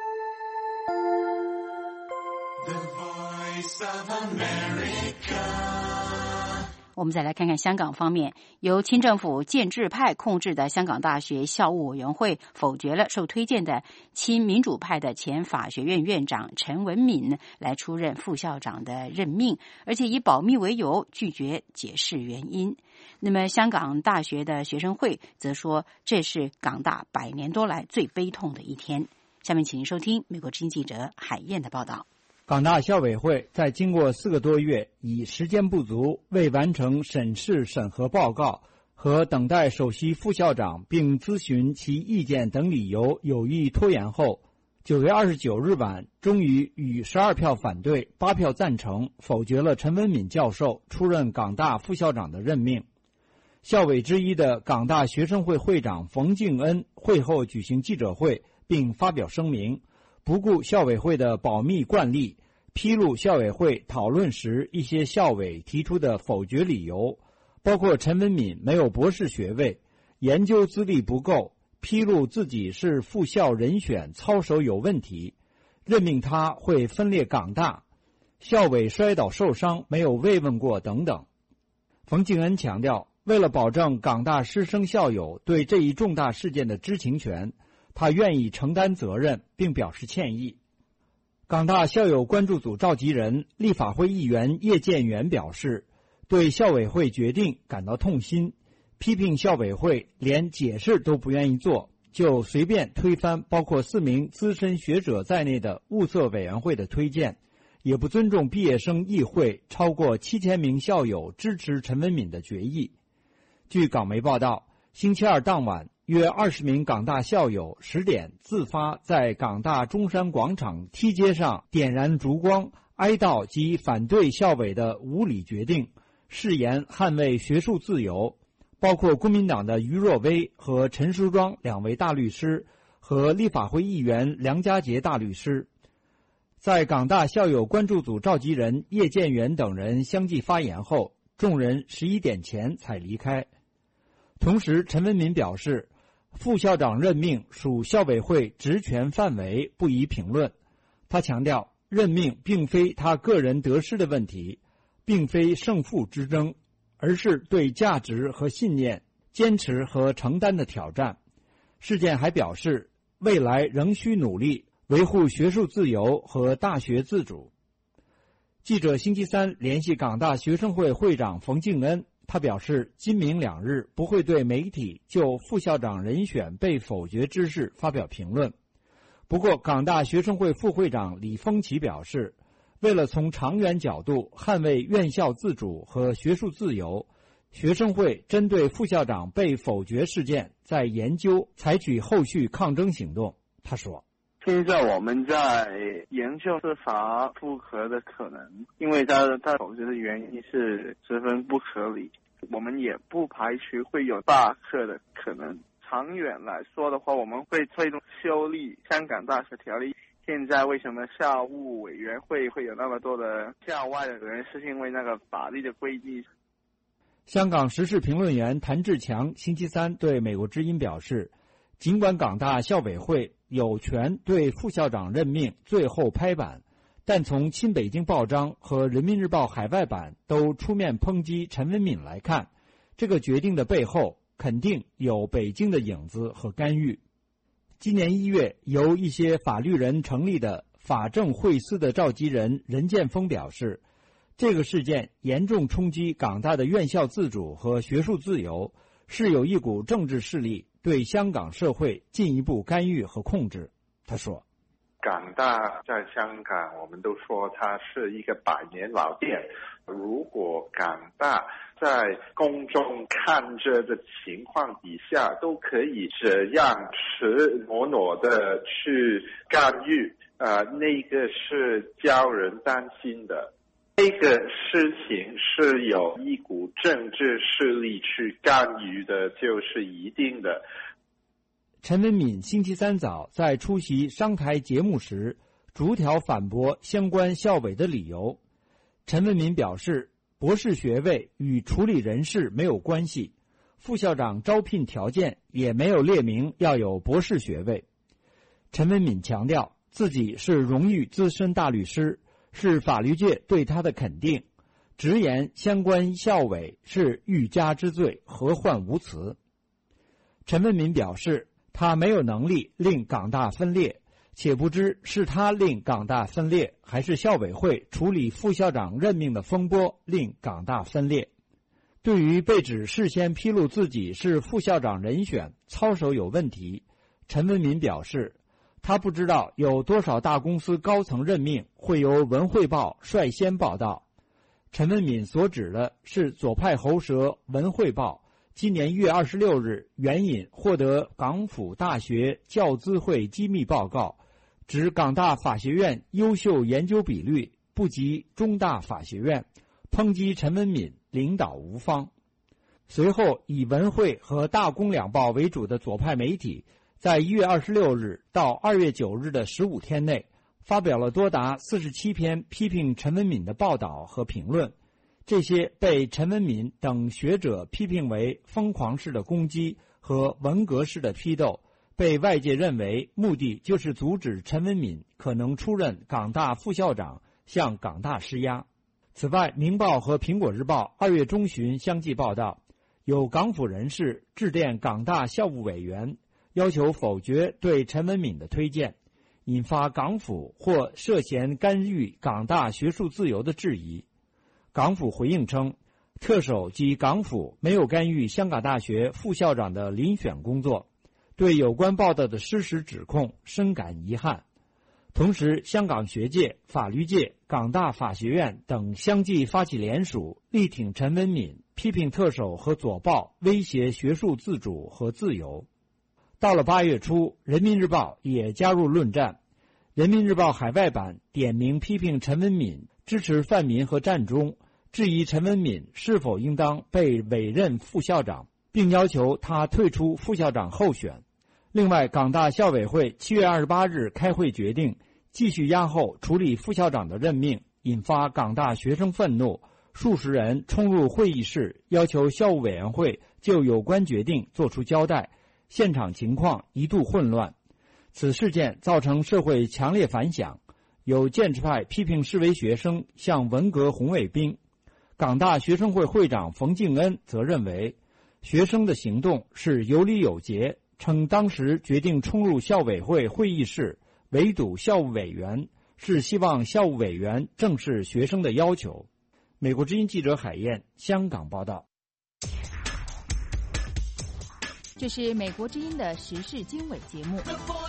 S2: 我们再来看看香港方面，由清政府建制派控制的香港大学校务委员会否决了受推荐的亲民主派的前法学院院长陈文敏来出任副校长的任命，而且以保密为由拒绝解释原因。那么香港大学的学生会则说，这是港大100年多来最悲痛的一天。下面请您收听美国之音记者海燕的报道。
S5: 港大校委会在经过4个多月，以时间不足、未完成审视审核报告和等待首席副校长并咨询其意见等理由有意拖延后，9月29日晚终于以12票反对、8票赞成否决了陈文敏教授出任港大副校长的任命。校委之一的港大学生会会长冯敬恩会后举行记者会，并发表声明，不顾校委会的保密惯例，披露校委会讨论时一些校委提出的否决理由，包括陈文敏没有博士学位、研究资历不够、披露自己是副校人选操守有问题、任命他会分裂港大、校委摔倒受伤没有慰问过等等。冯敬恩强调，为了保证港大师生校友对这一重大事件的知情权，他愿意承担责任，并表示歉意。港大校友关注组召集人、立法会议员叶建源表示，对校委会决定感到痛心，批评校委会连解释都不愿意做，就随便推翻包括4名资深学者在内的物色委员会的推荐，也不尊重毕业生议会超过7000名校友支持陈文敏的决议。据港媒报道，星期二当晚，约20名港大校友10点自发在港大中山广场梯阶上点燃烛光，哀悼及反对校委的无理决定，誓言捍卫学术自由，包括公民党的于若薇和陈淑庄2位大律师和立法会议员梁家杰大律师。在港大校友关注组召集人叶建源等人相继发言后，众人11点前才离开。同时，陈文敏表示，副校长任命属校委会职权范围，不宜评论。他强调，任命并非他个人得失的问题，并非胜负之争，而是对价值和信念坚持和承担的挑战。事件还表示，未来仍需努力维护学术自由和大学自主。记者星期三联系港大学生会会长冯敬恩， 他表示今明两日不会对媒体就副校长人选被否决之事发表评论。不过港大学生会副会长李峰奇表示，为了从长远角度捍卫院校自主和学术自由，学生会针对副校长被否决事件在研究采取后续抗争行动。他说，
S9: 现在我们在研究司法复核的可能，因为他否决的原因是十分不合理，我们也不排除会有罢课的可能。长远来说的话，我们会推动修订香港大学条例。现在为什么校务委员会会有那么多的校外的人，是因为那个法律的规定。
S5: 香港时事评论员谭志强星期三对美国之音表示，尽管港大校委会有权对副校长任命最后拍板，但从亲北京报章和人民日报海外版都出面抨击陈文敏来看，这个决定的背后肯定有北京的影子和干预。今年1月，由一些法律人成立的法政会司的召集人任建峰表示，这个事件严重冲击港大的院校自主和学术自由，是有一股政治势力对香港社会进一步干预和控制。他说，
S10: 港大在香港，我们都说它是一个100年老店。如果港大在公众看着的情况底下，都可以这样赤裸裸的去干预，那个是叫人担心的。这个事情是有一股政治势力去干预的，就是一定的。
S5: 陈文敏星期三早在出席商台节目时，逐条反驳相关校委的理由。陈文敏表示，博士学位与处理人事没有关系，副校长招聘条件也没有列明要有博士学位。陈文敏强调，自己是荣誉资深大律师，是法律界对他的肯定，直言相关校委是欲加之罪，何患无辞。陈文敏表示，他没有能力令港大分裂，且不知是他令港大分裂，还是校委会处理副校长任命的风波令港大分裂。对于被指事先披露自己是副校长人选操守有问题，陈文敏表示，他不知道有多少大公司高层任命会由文汇报率先报道。陈文敏所指的是左派喉舌文汇报今年1月26日援引获得港府大学教资会机密报告，指港大法学院优秀研究比率不及中大法学院，抨击陈文敏领导无方。随后以文汇和大公两报为主的左派媒体在1月26日到2月9日的15天内发表了多达47篇批评陈文敏的报道和评论，这些被陈文敏等学者批评为疯狂式的攻击和文革式的批斗，被外界认为目的就是阻止陈文敏可能出任港大副校长，向港大施压。此外，《明报》和《苹果日报》2月中旬相继报道，有港府人士致电港大校务委员，要求否决对陈文敏的推荐，引发港府或涉嫌干预港大学术自由的质疑。港府回应称，特首及港府没有干预香港大学副校长的遴选工作，对有关报道的失实指控深感遗憾。同时，香港学界、法律界、港大法学院等相继发起联署，力挺陈文敏，批评特首和左报威胁学术自主和自由。到了8月初，人民日报也加入论战。人民日报海外版点名批评陈文敏支持泛民和战中，质疑陈文敏是否应当被委任副校长，并要求他退出副校长候选。另外，港大校委会7月28日开会决定继续押后处理副校长的任命，引发港大学生愤怒，数十人冲入会议室，要求校务委员会就有关决定作出交代，现场情况一度混乱。此事件造成社会强烈反响，有建制派批评示威学生像文革红卫兵。港大学生会会长冯敬恩则认为，学生的行动是有理有节，称当时决定冲入校委会会议室围堵校务委员，是希望校务委员正视学生的要求。美国之音记者海燕香港报道。
S4: 这是美国之音的时事经纬节目。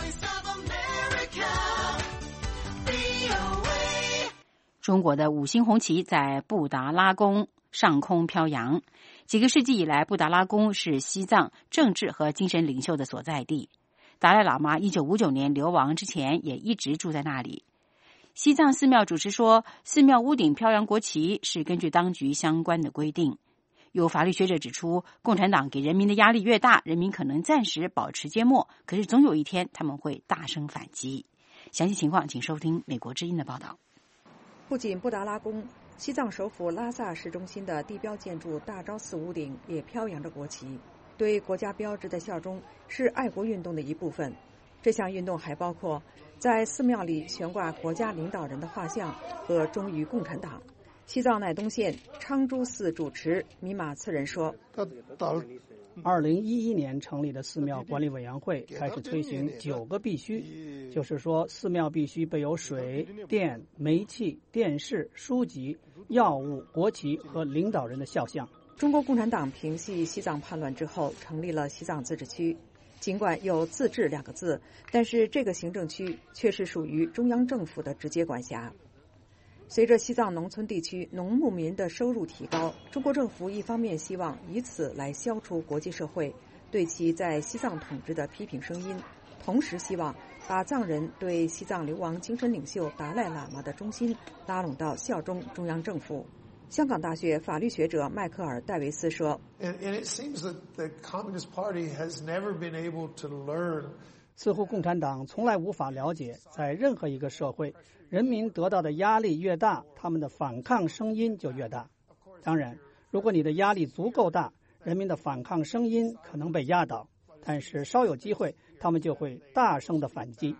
S2: 中国的5星红旗在布达拉宫上空飘扬。几个世纪以来，布达拉宫是西藏政治和精神领袖的所在地。达赖喇嘛1959年流亡之前也一直住在那里。西藏寺庙主持说，寺庙屋顶飘扬国旗是根据当局相关的规定。有法律学者指出，共产党给人民的压力越大，人民可能暂时保持缄默，可是总有一天他们会大声反击。详细情况请收听美国之音的报道。
S11: 不仅布达拉宫，西藏首府拉萨市中心的地标建筑大昭寺屋顶也飘扬着国旗。对国家标志的效忠是爱国运动的一部分。这项运动还包括在寺庙里悬挂国家领导人的画像和忠于共产党。西藏乃东县昌珠寺主持米马次仁说
S12: ，2011年成立的寺庙管理委员会开始推行9个必须，就是说寺庙必须备有水、电、煤气、电视、书籍、药物、国旗和领导人的肖像。
S11: 中国共产党平息西藏叛乱之后，成立了西藏自治区。尽管有自治2个字，但是这个行政区却是属于中央政府的直接管辖。随着西藏农村地区农牧民的收入提高，中国政府一方面希望以此来消除国际社会对其在西藏统治的批评声音，同时希望把藏人对西藏流亡精神领袖达赖喇嘛的忠心拉拢到效忠中央政府。香港大学法律学者迈克尔·戴维斯说，
S12: 似乎共产党从来无法了解，在任何一个社会，人民得到的压力越大，他们的反抗声音就越大。当然，如果你的压力足够大，人民的反抗声音可能被压倒，但是稍有机会，他们就会大声的反击。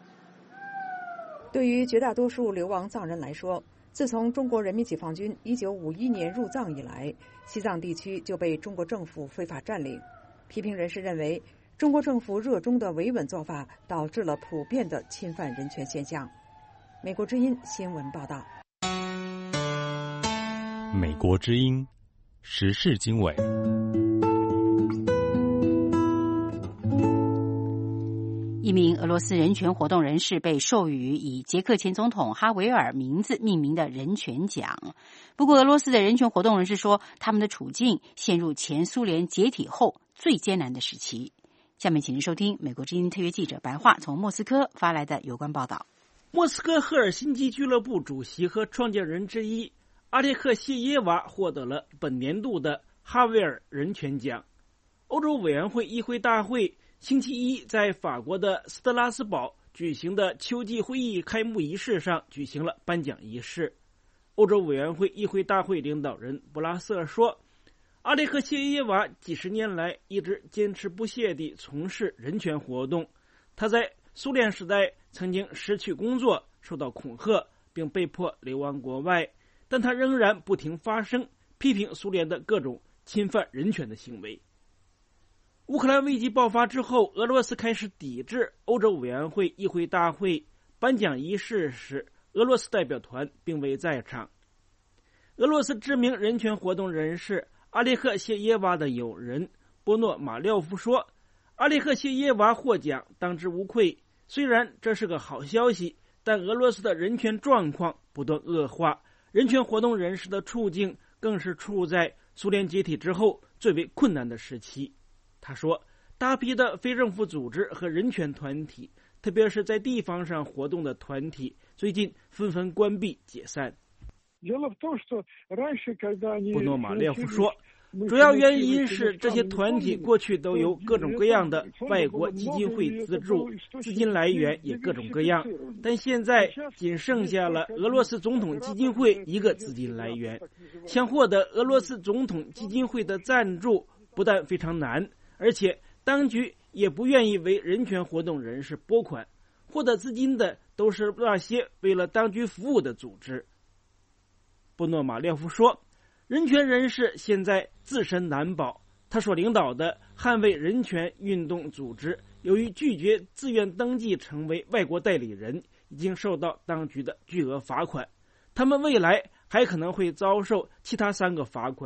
S11: 对于绝大多数流亡藏人来说，自从中国人民解放军1951年入藏以来，西藏地区就被中国政府非法占领。批评人士认为，中国政府热衷的维稳做法导致了普遍的侵犯人权现象。美国之音新闻报道。
S1: 美国之音时事经纬。
S2: 一名俄罗斯人权活动人士被授予以捷克前总统哈维尔名字命名的人权奖。不过，俄罗斯的人权活动人士说，他们的处境陷入前苏联解体后最艰难的时期。下面请您收听美国之音特约记者白桦从莫斯科发来的有关报道。
S23: 莫斯科赫尔辛基俱乐部主席和创建人之一阿列克谢耶娃获得了本年度的哈维尔人权奖。欧洲委员会议会大会星期一在法国的斯特拉斯堡举行的秋季会议开幕仪式上举行了颁奖仪式。欧洲委员会议会大会领导人布拉瑟说，阿列克谢耶娃几十年来一直坚持不懈地从事人权活动。他在苏联时代曾经失去工作，受到恐吓，并被迫流亡国外，但他仍然不停发声，批评苏联的各种侵犯人权的行为。乌克兰危机爆发之后，俄罗斯开始抵制欧洲委员会议会大会颁奖仪式时，俄罗斯代表团并未在场。俄罗斯知名人权活动人士阿列克谢耶娃的友人波诺马廖夫说，阿列克谢耶娃获奖当之无愧，虽然这是个好消息，但俄罗斯的人权状况不断恶化，人权活动人士的处境更是处在苏联解体之后最为困难的时期。他说，大批的非政府组织和人权团体，特别是在地方上活动的团体，最近纷纷关闭解散。布诺马列夫说，主要原因是这些团体过去都由各种各样的外国基金会资助，资金来源也各种各样，但现在仅剩下了俄罗斯总统基金会一个资金来源。想获得俄罗斯总统基金会的赞助不但非常难，而且当局也不愿意为人权活动人士拨款，获得资金的都是那些为了当局服务的组织。布诺马列夫说，人权人士现在自身难保。他所领导的捍卫人权运动组织，由于拒绝自愿登记成为外国代理人，已经受到当局的巨额罚款。他们未来还可能会遭受其他3个罚款，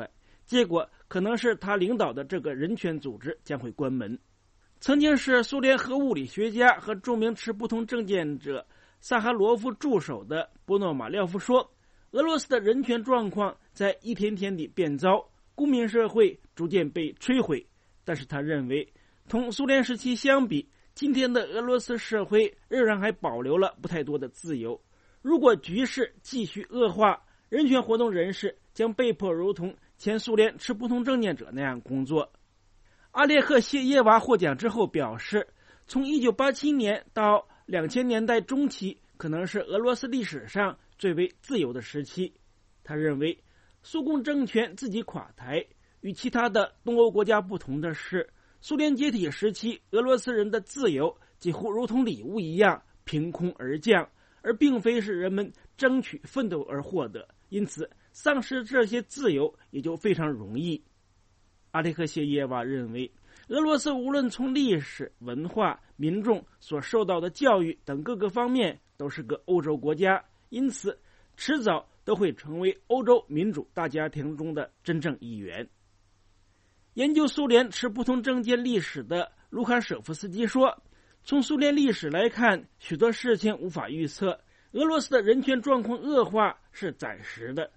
S23: 结果可能是他领导的这个人权组织将会关门。曾经是苏联核物理学家和著名持不同政见者萨哈罗夫助手的波诺马廖夫说，俄罗斯的人权状况在一天天地变糟，公民社会逐渐被摧毁。但是他认为，同苏联时期相比，今天的俄罗斯社会仍然还保留了不太多的自由。如果局势继续恶化，人权活动人士将被迫如同前苏联持不同政见者那样工作。阿列克谢耶娃获奖之后表示，从1987年到2000年代中期可能是俄罗斯历史上最为自由的时期。他认为苏共政权自己垮台，与其他的东欧国家不同的是，苏联解体时期俄罗斯人的自由几乎如同礼物一样凭空而降，而并非是人们争取奋斗而获得，因此丧失这些自由也就非常容易。阿列克谢耶娃认为，俄罗斯无论从历史、文化、民众所受到的教育等各个方面都是个欧洲国家，因此迟早都会成为欧洲民主大家庭中的真正一员。研究苏联持不同政见历史的卢卡舍夫斯基说，从苏联历史来看，许多事情无法预测，俄罗斯的人权状况恶化是暂时的。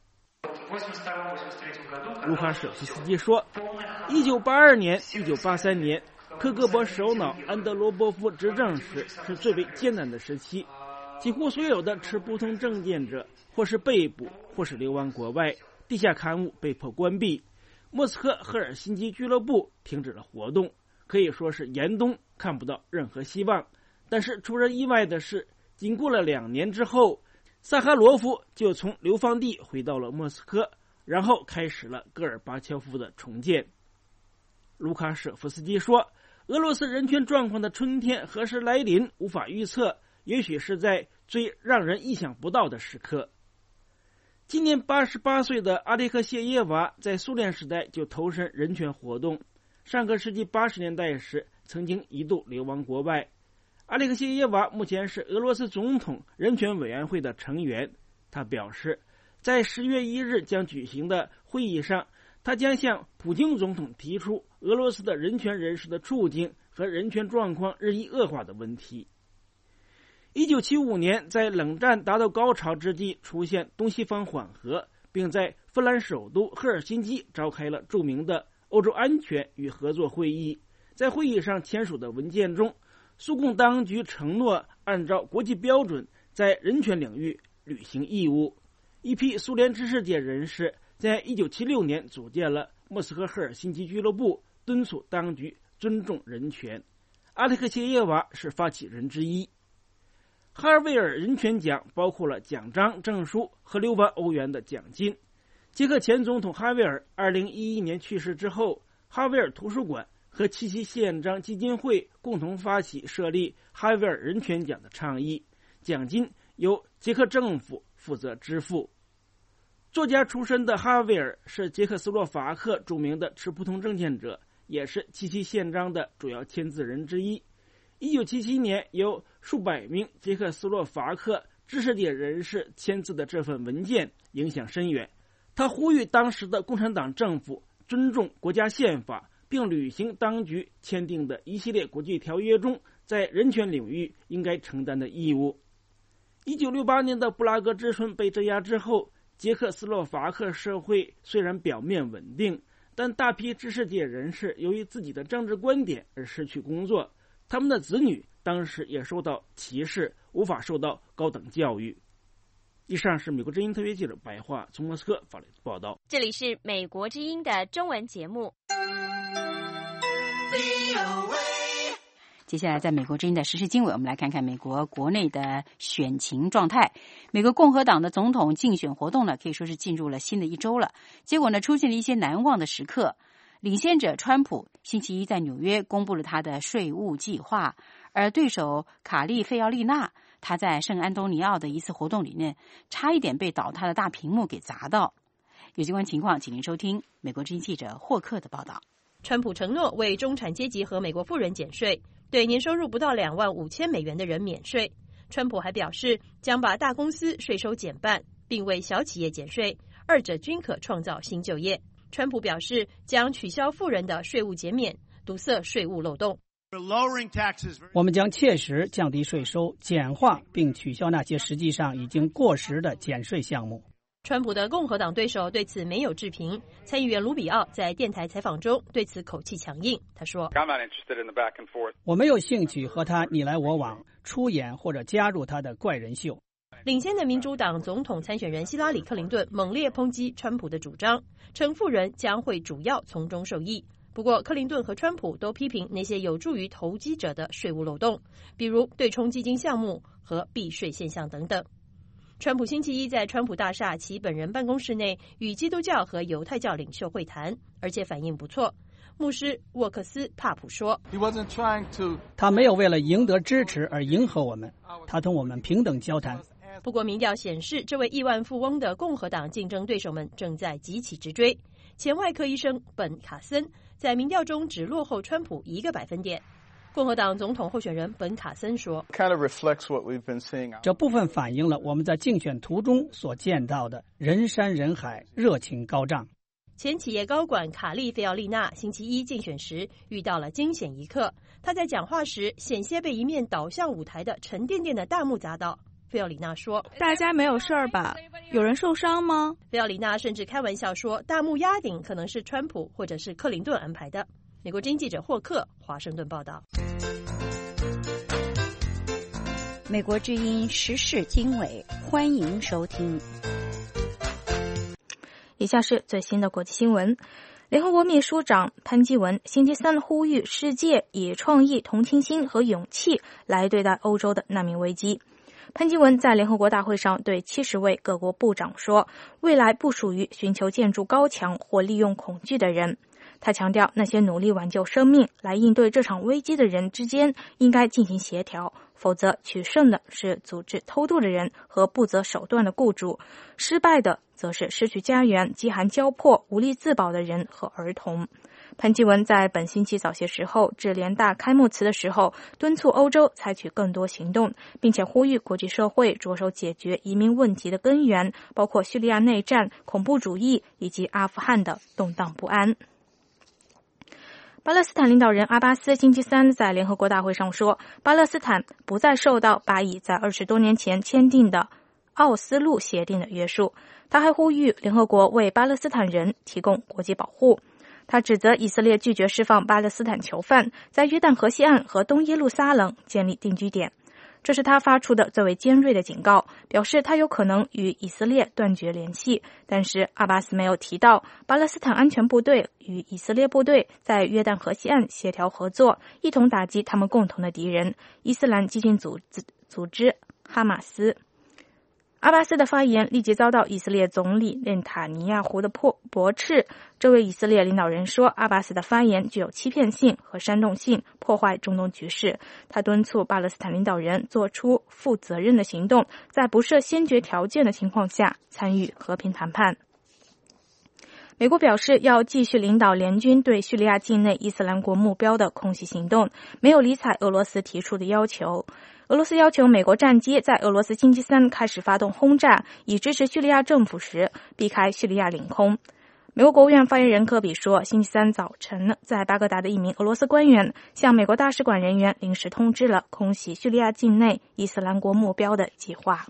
S23: 卢卡舍夫斯基说，1982年、1983年，克格勃首脑安德罗波夫执政时是最为艰难的时期，几乎所有的持不同政见者或是被捕，或是流亡国外，地下刊物被迫关闭，莫斯科赫尔辛基俱乐部停止了活动，可以说是严冬看不到任何希望。但是出人意外的是，仅过了2年之后，萨哈罗夫就从流放地回到了莫斯科，然后开始了戈尔巴乔夫的重建。卢卡舍夫斯基说，俄罗斯人权状况的春天何时来临无法预测，也许是在最让人意想不到的时刻。今年88岁的阿列克谢耶娃在苏联时代就投身人权活动，上个世纪80年代时曾经一度流亡国外。阿列克谢耶娃目前是俄罗斯总统人权委员会的成员。他表示，在10月1日将举行的会议上，他将向普京总统提出俄罗斯的人权人士的处境和人权状况日益恶化的问题。1975年，在冷战达到高潮之际，出现东西方缓和，并在芬兰首都赫尔辛基召开了著名的欧洲安全与合作会议。在会议上签署的文件中，苏共当局承诺按照国际标准在人权领域履行义务。一批苏联知识界人士在1976年组建了莫斯科赫尔辛基俱乐部，敦促当局尊重人权。阿列克谢耶娃是发起人之一。哈尔维尔人权奖包括了奖章、证书和6万欧元的奖金。捷克前总统哈维尔2011年去世之后，哈维尔图书馆和七七宪章基金会共同发起设立哈维尔人权奖的倡议，奖金由捷克政府负责支付。作家出身的哈维尔是捷克斯洛伐克著名的持不同政见者，也是七七宪章的主要签字人之一。1977年，由数百名捷克斯洛伐克知识界人士签字的这份文件影响深远。他呼吁当时的共产党政府尊重国家宪法，并履行当局签订的一系列国际条约中在人权领域应该承担的义务。1968年的布拉格之春被镇压之后，捷克斯洛伐克社会虽然表面稳定，但大批知识界人士由于自己的政治观点而失去工作，他们的子女当时也受到歧视，无法受到高等教育。以上是美国之音特约记者白桦从莫斯科发来的报道。
S3: 这里是美国之音的中文节目。
S2: 接下来在美国之音的时事经纬，我们来看看美国国内的选情状态。美国共和党的总统竞选活动呢，可以说是进入了新的一周了。结果呢，出现了一些难忘的时刻。领先者川普星期一在纽约公布了他的税务计划，而对手卡利费奥利娜，他在圣安东尼奥的一次活动里面，差一点被倒塌的大屏幕给砸到。有相关情况，请您收听美国之音记者霍克的报道。
S3: 川普承诺为中产阶级和美国富人减税，对年收入不到$25,000的人免税。川普还表示，将把大公司税收减半，并为小企业减税，二者均可创造新就业。 川普表示将取消富人的税务减免，堵塞税务漏洞。
S12: 我们将切实降低税收，简化并取消那些实际上已经过时的减税项目。
S3: 川普的共和党对手对此没有置评。参议员卢比奥在电台采访中对此口气强硬，他说：“
S12: 我没有兴趣和他你来我往，出演或者加入他的怪人秀。”
S3: 领先的民主党总统参选人希拉里·克林顿猛烈抨击川普的主张，称富人将会主要从中受益。不过，克林顿和川普都批评那些有助于投机者的税务漏洞，比如对冲基金项目和避税现象等等。川普星期一在川普大厦其本人办公室内与基督教和犹太教领袖会谈，而且反应不错。牧师沃克斯·帕普说：“
S12: 他没有为了赢得支持而迎合我们，他同我们平等交谈。”
S3: 不过，民调显示，这位亿万富翁的共和党竞争对手们正在急起直追。前外科医生本·卡森在民调中只落后川普1个百分点。共和党总统候选人本·卡森说：“
S12: 这部分反映了我们在竞选途中所见到的人山人海、热情高涨。”
S3: 前企业高管卡利·费奥利娜星期一竞选时遇到了惊险一刻，她在讲话时险些被一面倒向舞台的沉甸甸的大幕砸倒。费奥里娜说：“
S13: 大家没有事儿吧？有人受伤吗？”
S3: 费奥里娜甚至开玩笑说，大幕压顶可能是川普或者是克林顿安排的。美国之音记者霍克华盛顿报道。
S2: 美国之音时事经纬，欢迎收听。
S14: 以下是最新的国际新闻。联合国秘书长潘基文星期三呼吁世界以创意、同情心和勇气来对待欧洲的难民危机。潘基文在联合国大会上对70位各国部长说，未来不属于寻求建筑高墙或利用恐惧的人。他强调，那些努力挽救生命来应对这场危机的人之间应该进行协调，否则取胜的是组织偷渡的人和不择手段的雇主，失败的则是失去家园、饥寒交迫、无力自保的人和儿童。潘基文在本星期早些时候致联大开幕词的时候，敦促欧洲采取更多行动，并且呼吁国际社会着手解决移民问题的根源，包括叙利亚内战、恐怖主义以及阿富汗的动荡不安。巴勒斯坦领导人阿巴斯星期三在联合国大会上说，巴勒斯坦不再受到巴以在20多年前签订的奥斯陆协定的约束。他还呼吁联合国为巴勒斯坦人提供国际保护。他指责以色列拒绝释放巴勒斯坦囚犯，在约旦河西岸和东耶路撒冷建立定居点。这是他发出的最为尖锐的警告，表示他有可能与以色列断绝联系。但是阿巴斯没有提到巴勒斯坦安全部队与以色列部队在约旦河西岸协调合作，一同打击他们共同的敌人——伊斯兰激进组织哈马斯。阿巴斯的发言立即遭到以色列总理内塔尼亚胡的驳斥。这位以色列领导人说，阿巴斯的发言具有欺骗性和煽动性，破坏中东局势。他敦促巴勒斯坦领导人做出负责任的行动，在不设先决条件的情况下参与和平谈判。美国表示要继续领导联军对叙利亚境内伊斯兰国目标的空袭行动，没有理睬俄罗斯提出的要求。俄罗斯要求美国战机在俄罗斯星期三开始发动轰炸，以支持叙利亚政府时避开叙利亚领空。美国国务院发言人科比说，星期三早晨在巴格达的一名俄罗斯官员向美国大使馆人员临时通知了空袭叙利亚境内伊斯兰国目标的计划。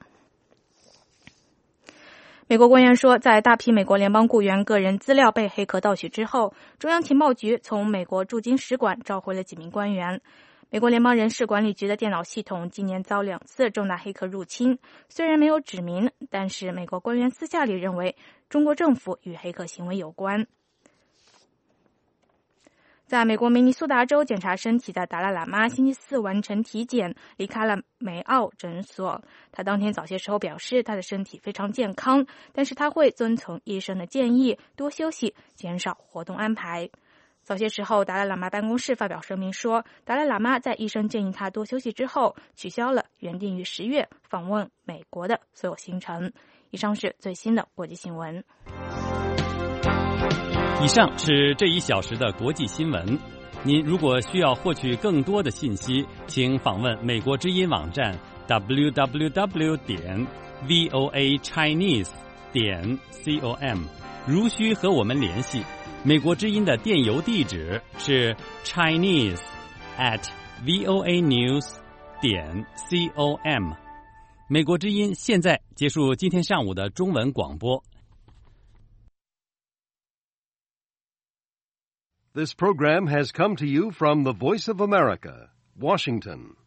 S14: 美国官员说，在大批美国联邦雇员个人资料被黑客盗取之后，中央情报局从美国驻京使馆召回了几名官员。美国联邦人事管理局的电脑系统今年遭2次重大黑客入侵，虽然没有指明，但是美国官员私下里认为中国政府与黑客行为有关。在美国明尼苏达州检查身体的达赖喇嘛星期四完成体检，离开了梅奥诊所。他当天早些时候表示，他的身体非常健康，但是他会遵从医生的建议，多休息，减少活动安排。早些时候，达赖喇嘛办公室发表声明说，达赖喇嘛在医生建议他多休息之后，取消了原定于10月访问美国的所有行程。以上是最新的国际新闻。
S1: 以上是这1小时的国际新闻。您如果需要获取更多的信息，请访问美国之音网站 www.voachinese.com。 如需和我们联系，美国之音的电邮地址是 chinese@voanews.com。美国之音现在结束今天上午的中文广播。
S6: This program has come to you from the Voice of America, Washington.